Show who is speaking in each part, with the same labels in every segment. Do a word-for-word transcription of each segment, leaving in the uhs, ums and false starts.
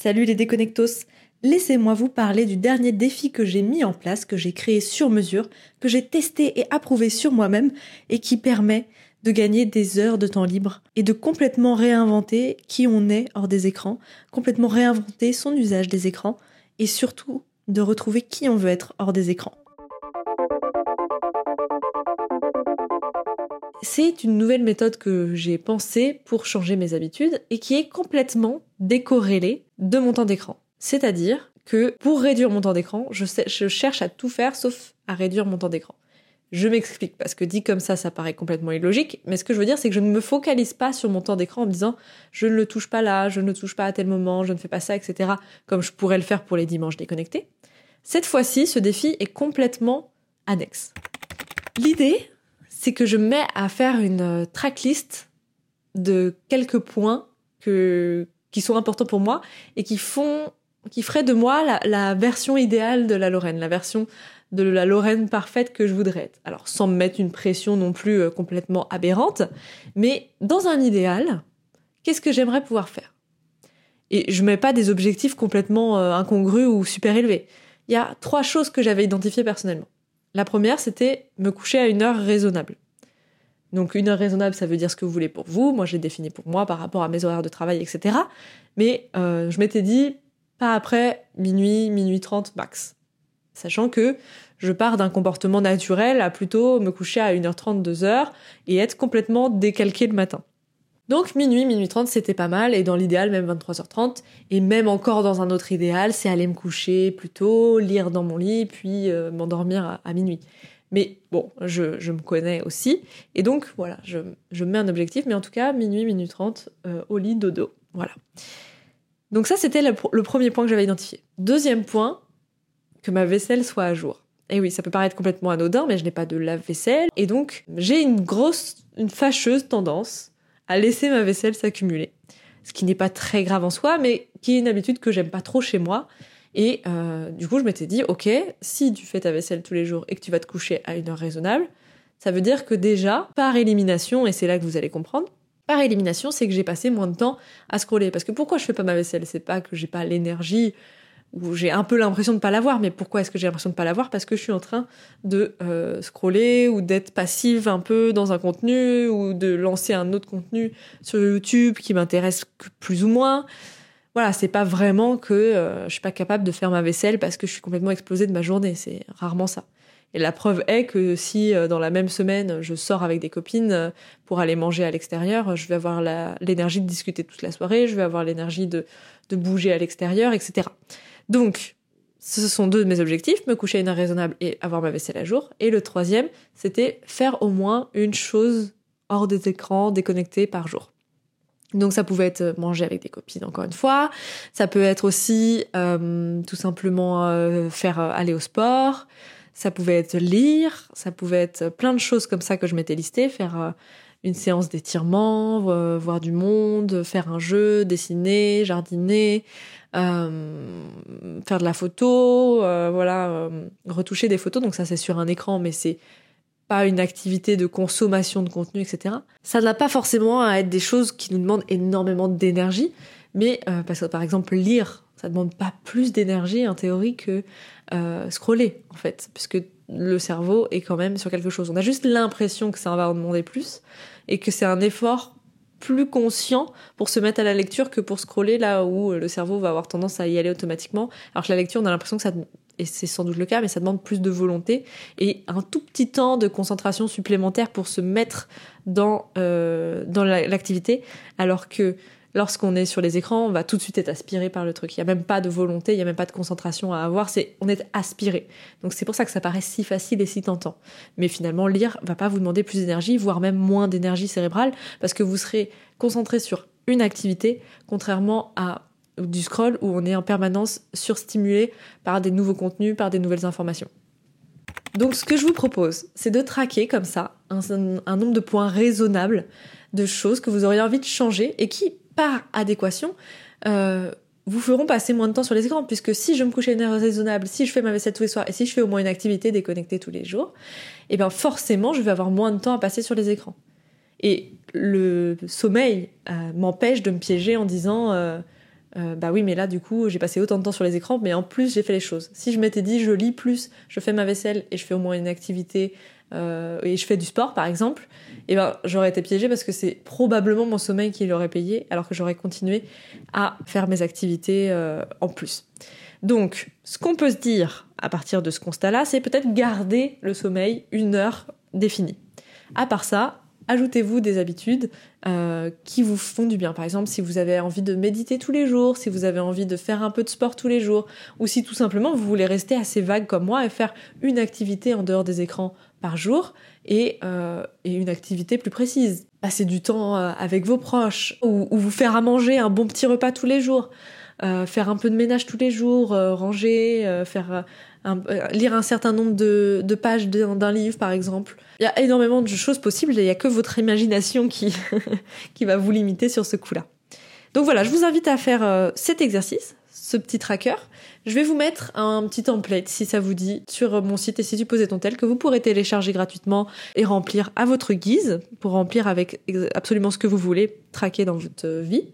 Speaker 1: Salut les déconnectos, laissez-moi vous parler du dernier défi que j'ai mis en place, que j'ai créé sur mesure, que j'ai testé et approuvé sur moi-même et qui permet de gagner des heures de temps libre et de complètement réinventer qui on est hors des écrans, complètement réinventer son usage des écrans et surtout de retrouver qui on veut être hors des écrans. C'est une nouvelle méthode que j'ai pensée pour changer mes habitudes et qui est complètement décorrélée de mon temps d'écran. C'est-à-dire que pour réduire mon temps d'écran, je, sais, je cherche à tout faire sauf à réduire mon temps d'écran. Je m'explique parce que dit comme ça, ça paraît complètement illogique, mais ce que je veux dire, c'est que je ne me focalise pas sur mon temps d'écran en me disant je ne le touche pas là, je ne le touche pas à tel moment, je ne fais pas ça, et cetera, comme je pourrais le faire pour les dimanches déconnectés. Cette fois-ci, ce défi est complètement annexe. L'idée, c'est que je me mets à faire une tracklist de quelques points que, qui sont importants pour moi et qui font, qui feraient de moi la, la version idéale de la Lorraine, la version de la Lorraine parfaite que je voudrais être. Alors, sans me mettre une pression non plus euh, complètement aberrante, mais dans un idéal, qu'est-ce que j'aimerais pouvoir faire ? Et je mets pas des objectifs complètement euh, incongrus ou super élevés. Il y a trois choses que j'avais identifiées personnellement. La première, c'était me coucher à une heure raisonnable. Donc une heure raisonnable, ça veut dire ce que vous voulez pour vous. Moi, je l'ai défini pour moi par rapport à mes horaires de travail, et cetera. Mais euh, je m'étais dit, pas après minuit, minuit trente max. Sachant que je pars d'un comportement naturel à plutôt me coucher à une heure trente, deux heures et être complètement décalqué le matin. Donc minuit, minuit trente, c'était pas mal, et dans l'idéal, même vingt-trois heures trente, et même encore dans un autre idéal, c'est aller me coucher plus tôt, lire dans mon lit, puis euh, m'endormir à, à minuit. Mais bon, je, je me connais aussi, et donc voilà, je, je mets un objectif, mais en tout cas, minuit, minuit trente, euh, au lit, dodo, voilà. Donc ça, c'était le, le premier point que j'avais identifié. Deuxième point, que ma vaisselle soit à jour. Et oui, ça peut paraître complètement anodin, mais je n'ai pas de lave-vaisselle, et donc j'ai une grosse, une fâcheuse tendance à laisser ma vaisselle s'accumuler. Ce qui n'est pas très grave en soi, mais qui est une habitude que j'aime pas trop chez moi. Et euh, du coup, je m'étais dit, ok, si tu fais ta vaisselle tous les jours et que tu vas te coucher à une heure raisonnable, ça veut dire que déjà, par élimination, et c'est là que vous allez comprendre, par élimination, c'est que j'ai passé moins de temps à scroller. Parce que pourquoi je fais pas ma vaisselle ? C'est pas que j'ai pas l'énergie, ou j'ai un peu l'impression de pas l'avoir, mais pourquoi est-ce que j'ai l'impression de pas l'avoir ? Parce que je suis en train de euh, scroller ou d'être passive un peu dans un contenu ou de lancer un autre contenu sur YouTube qui m'intéresse plus ou moins. Voilà, c'est pas vraiment que euh, je suis pas capable de faire ma vaisselle parce que je suis complètement explosée de ma journée, c'est rarement ça. Et la preuve est que si euh, dans la même semaine je sors avec des copines euh, pour aller manger à l'extérieur, je vais avoir la, l'énergie de discuter toute la soirée, je vais avoir l'énergie de, de bouger à l'extérieur, et cetera. Donc, ce sont deux de mes objectifs, me coucher à une heure raisonnable et avoir ma vaisselle à jour. Et le troisième, c'était faire au moins une chose hors des écrans, déconnectée par jour. Donc ça pouvait être manger avec des copines, encore une fois. Ça peut être aussi euh, tout simplement euh, faire euh, aller au sport. Ça pouvait être lire. Ça pouvait être plein de choses comme ça que je m'étais listées. Faire euh, une séance d'étirement, euh, voir du monde, faire un jeu, dessiner, jardiner... Euh, faire de la photo, euh, voilà, euh, retoucher des photos, donc ça c'est sur un écran, mais c'est pas une activité de consommation de contenu, et cetera. Ça n'a pas forcément à être des choses qui nous demandent énormément d'énergie, mais euh, parce que par exemple lire, ça demande pas plus d'énergie en théorie que euh, scroller en fait, puisque le cerveau est quand même sur quelque chose. On a juste l'impression que ça va en demander plus et que c'est un effort plus conscient pour se mettre à la lecture que pour scroller là où le cerveau va avoir tendance à y aller automatiquement. Alors que la lecture, on a l'impression que ça, et c'est sans doute le cas, mais ça demande plus de volonté et un tout petit temps de concentration supplémentaire pour se mettre dans, euh, dans la, l'activité, alors que lorsqu'on est sur les écrans, on va tout de suite être aspiré par le truc. Il n'y a même pas de volonté, il n'y a même pas de concentration à avoir, c'est, on est aspiré. Donc c'est pour ça que ça paraît si facile et si tentant. Mais finalement, lire va pas vous demander plus d'énergie, voire même moins d'énergie cérébrale, parce que vous serez concentré sur une activité, contrairement à du scroll où on est en permanence surstimulé par des nouveaux contenus, par des nouvelles informations. Donc ce que je vous propose, c'est de traquer comme ça un, un nombre de points raisonnables de choses que vous auriez envie de changer et qui, par adéquation, euh, vous feront passer moins de temps sur les écrans, puisque si je me couche à une heure raisonnable, si je fais ma vaisselle tous les soirs et si je fais au moins une activité déconnectée tous les jours, et bien forcément je vais avoir moins de temps à passer sur les écrans. Et le sommeil euh, m'empêche de me piéger en disant euh, Euh, bah oui, mais là, du coup, j'ai passé autant de temps sur les écrans, mais en plus, j'ai fait les choses. Si je m'étais dit, je lis plus, je fais ma vaisselle et je fais au moins une activité euh, et je fais du sport, par exemple, eh ben, j'aurais été piégée parce que c'est probablement mon sommeil qui l'aurait payé, alors que j'aurais continué à faire mes activités euh, en plus. Donc, ce qu'on peut se dire à partir de ce constat-là, c'est peut-être garder le sommeil une heure définie. À part ça, ajoutez-vous des habitudes euh, qui vous font du bien. Par exemple, si vous avez envie de méditer tous les jours, si vous avez envie de faire un peu de sport tous les jours, ou si tout simplement vous voulez rester assez vague comme moi et faire une activité en dehors des écrans par jour et, euh, et une activité plus précise. Passer du temps euh, avec vos proches, ou, ou vous faire à manger un bon petit repas tous les jours, euh, faire un peu de ménage tous les jours, euh, ranger, euh, faire... Euh, Un, euh, lire un certain nombre de, de pages d'un, d'un livre, par exemple. Il y a énormément de choses possibles et il n'y a que votre imagination qui, qui va vous limiter sur ce coup-là. Donc voilà, je vous invite à faire euh, cet exercice, ce petit tracker. Je vais vous mettre un petit template, si ça vous dit, sur mon site Institut Posez ton tel, que vous pourrez télécharger gratuitement et remplir à votre guise, pour remplir avec absolument ce que vous voulez traquer dans votre vie.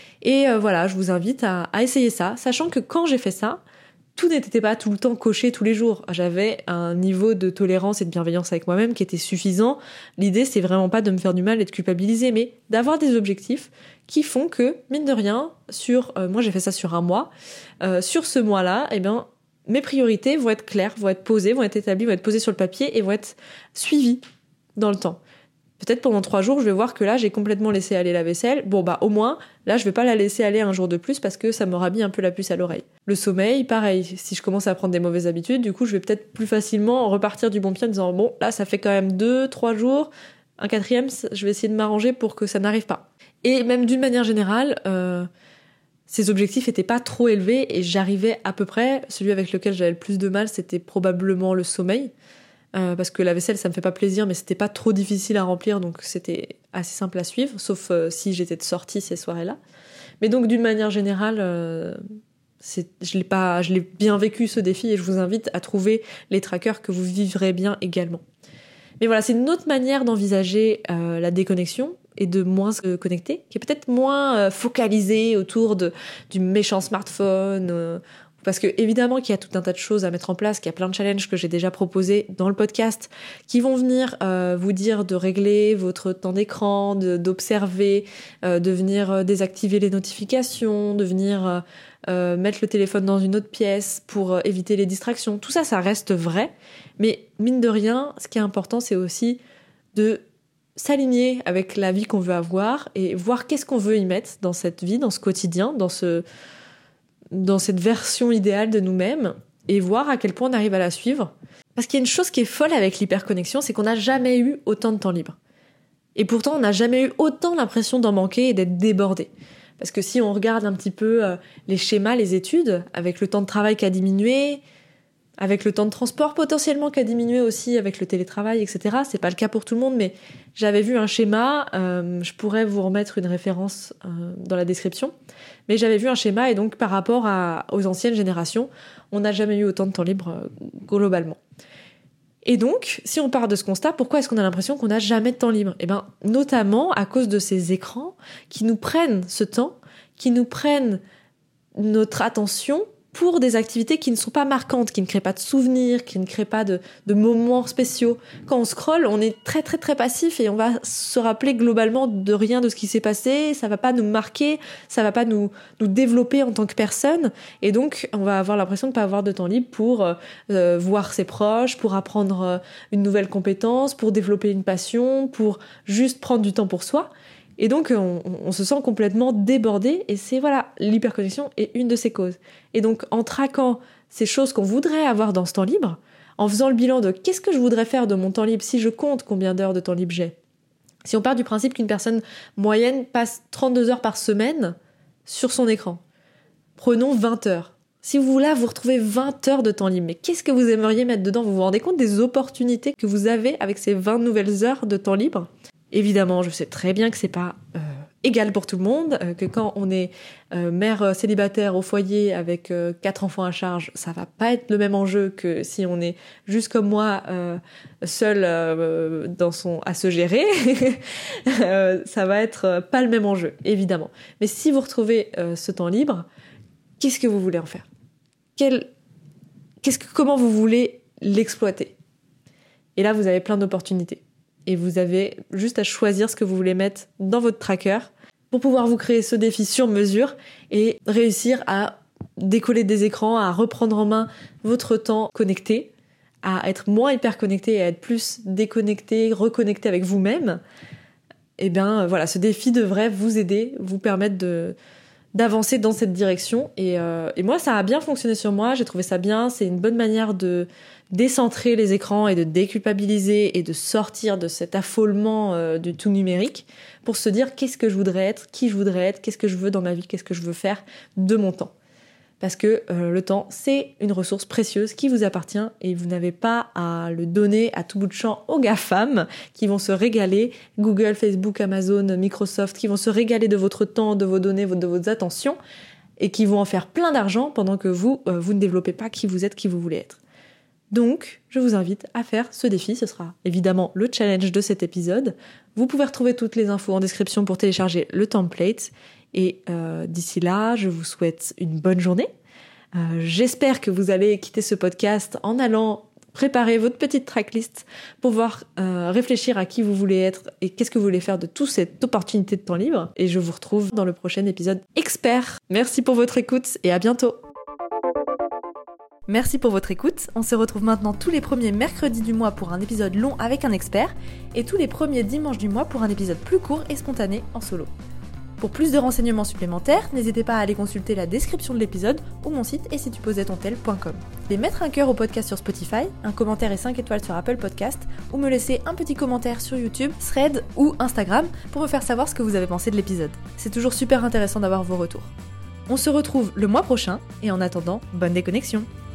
Speaker 1: Et euh, voilà, je vous invite à, à essayer ça, sachant que quand j'ai fait ça, tout n'était pas tout le temps coché tous les jours. J'avais un niveau de tolérance et de bienveillance avec moi-même qui était suffisant. L'idée, c'est vraiment pas de me faire du mal et de culpabiliser, mais d'avoir des objectifs qui font que, mine de rien, sur, euh, moi j'ai fait ça sur un mois, euh, sur ce mois-là, eh ben, mes priorités vont être claires, vont être posées, vont être établies, vont être posées sur le papier et vont être suivies dans le temps. Peut-être pendant trois jours, je vais voir que là, j'ai complètement laissé aller la vaisselle. Bon, bah, au moins, là, je vais pas la laisser aller un jour de plus parce que ça m'aura mis un peu la puce à l'oreille. Le sommeil, pareil. Si je commence à prendre des mauvaises habitudes, du coup, je vais peut-être plus facilement repartir du bon pied en disant, bon, là, ça fait quand même deux, trois jours. Un quatrième, je vais essayer de m'arranger pour que ça n'arrive pas. Et même d'une manière générale, euh, ces objectifs étaient pas trop élevés et j'arrivais à peu près. Celui avec lequel j'avais le plus de mal, c'était probablement le sommeil. Euh, parce que la vaisselle, ça me fait pas plaisir, mais c'était pas trop difficile à remplir, donc c'était assez simple à suivre, sauf euh, si j'étais de sortie ces soirées-là. Mais donc, d'une manière générale, euh, c'est, je l'ai pas, je l'ai bien vécu ce défi, et je vous invite à trouver les trackers que vous vivrez bien également. Mais voilà, c'est une autre manière d'envisager euh, la déconnexion et de moins se connecter, qui est peut-être moins euh, focalisée autour de, du méchant smartphone. Euh, Parce que évidemment qu'il y a tout un tas de choses à mettre en place, qu'il y a plein de challenges que j'ai déjà proposés dans le podcast, qui vont venir euh, vous dire de régler votre temps d'écran, de, d'observer, euh, de venir euh, désactiver les notifications, de venir euh, euh, mettre le téléphone dans une autre pièce pour euh, éviter les distractions. Tout ça, ça reste vrai, mais mine de rien, ce qui est important, c'est aussi de s'aligner avec la vie qu'on veut avoir et voir qu'est-ce qu'on veut y mettre dans cette vie, dans ce quotidien, dans ce... dans cette version idéale de nous-mêmes et voir à quel point on arrive à la suivre. Parce qu'il y a une chose qui est folle avec l'hyperconnexion, c'est qu'on n'a jamais eu autant de temps libre. Et pourtant, on n'a jamais eu autant l'impression d'en manquer et d'être débordé. Parce que si on regarde un petit peu euh, les schémas, les études, avec le temps de travail qui a diminué, avec le temps de transport potentiellement qui a diminué aussi avec le télétravail, et cetera. C'est pas le cas pour tout le monde, mais j'avais vu un schéma, euh, je pourrais vous remettre une référence euh, dans la description, mais j'avais vu un schéma et donc par rapport à, aux anciennes générations, on n'a jamais eu autant de temps libre euh, globalement. Et donc, si on part de ce constat, pourquoi est-ce qu'on a l'impression qu'on n'a jamais de temps libre ? Eh ben, notamment à cause de ces écrans qui nous prennent ce temps, qui nous prennent notre attention pour des activités qui ne sont pas marquantes, qui ne créent pas de souvenirs, qui ne créent pas de, de moments spéciaux. Quand on scrolle, on est très très très passif et on va se rappeler globalement de rien de ce qui s'est passé, ça va pas nous marquer, ça va pas nous, nous développer en tant que personne, et donc on va avoir l'impression de pas avoir de temps libre pour euh, voir ses proches, pour apprendre euh, une nouvelle compétence, pour développer une passion, pour juste prendre du temps pour soi. Et donc, on, on se sent complètement débordé, et c'est, voilà, l'hyperconnexion est une de ces causes. Et donc, en traquant ces choses qu'on voudrait avoir dans ce temps libre, en faisant le bilan de qu'est-ce que je voudrais faire de mon temps libre si je compte combien d'heures de temps libre j'ai. Si on part du principe qu'une personne moyenne passe trente-deux heures par semaine sur son écran, prenons vingt heures. Si vous là, vous retrouvez vingt heures de temps libre, mais qu'est-ce que vous aimeriez mettre dedans ? Vous vous rendez compte des opportunités que vous avez avec ces vingt nouvelles heures de temps libre ? Évidemment, je sais très bien que c'est pas euh, égal pour tout le monde, euh, que quand on est euh, mère célibataire au foyer avec euh, quatre enfants à charge, ça va pas être le même enjeu que si on est juste comme moi, euh, seul euh, dans son à se gérer. euh, ça va être pas le même enjeu, évidemment. Mais si vous retrouvez euh, ce temps libre, qu'est-ce que vous voulez en faire ? Quel, qu'est-ce que, comment vous voulez l'exploiter ? Et là, vous avez plein d'opportunités. Et vous avez juste à choisir ce que vous voulez mettre dans votre tracker pour pouvoir vous créer ce défi sur mesure et réussir à décoller des écrans, à reprendre en main votre temps connecté, à être moins hyper connecté et à être plus déconnecté, reconnecté avec vous-même. Et bien voilà, ce défi devrait vous aider, vous permettre de d'avancer dans cette direction. Et, euh, et moi, ça a bien fonctionné sur moi, j'ai trouvé ça bien, c'est une bonne manière de décentrer les écrans et de déculpabiliser et de sortir de cet affolement euh, du tout numérique pour se dire qu'est-ce que je voudrais être, qui je voudrais être, qu'est-ce que je veux dans ma vie, qu'est-ce que je veux faire de mon temps. Parce que euh, le temps, c'est une ressource précieuse qui vous appartient et vous n'avez pas à le donner à tout bout de champ aux GAFAM qui vont se régaler, Google, Facebook, Amazon, Microsoft, qui vont se régaler de votre temps, de vos données, de vos attentions et qui vont en faire plein d'argent pendant que vous, euh, vous ne développez pas qui vous êtes, qui vous voulez être. Donc, je vous invite à faire ce défi, ce sera évidemment le challenge de cet épisode. Vous pouvez retrouver toutes les infos en description pour télécharger le template. Et euh, d'ici là, je vous souhaite une bonne journée. Euh, j'espère que vous allez quitter ce podcast en allant préparer votre petite tracklist pour pouvoir euh, réfléchir à qui vous voulez être et qu'est-ce que vous voulez faire de toute cette opportunité de temps libre. Et je vous retrouve dans le prochain épisode expert. Merci pour votre écoute et à bientôt. Merci pour votre écoute. On se retrouve maintenant tous les premiers mercredis du mois pour un épisode long avec un expert et tous les premiers dimanches du mois pour un épisode plus court et spontané en solo. Pour plus de renseignements supplémentaires, n'hésitez pas à aller consulter la description de l'épisode ou mon site et si tu posais ton tel point com. Et mettre un cœur au podcast sur Spotify, un commentaire et cinq étoiles sur Apple Podcast ou me laisser un petit commentaire sur YouTube, Thread ou Instagram pour me faire savoir ce que vous avez pensé de l'épisode. C'est toujours super intéressant d'avoir vos retours. On se retrouve le mois prochain et en attendant, bonne déconnexion.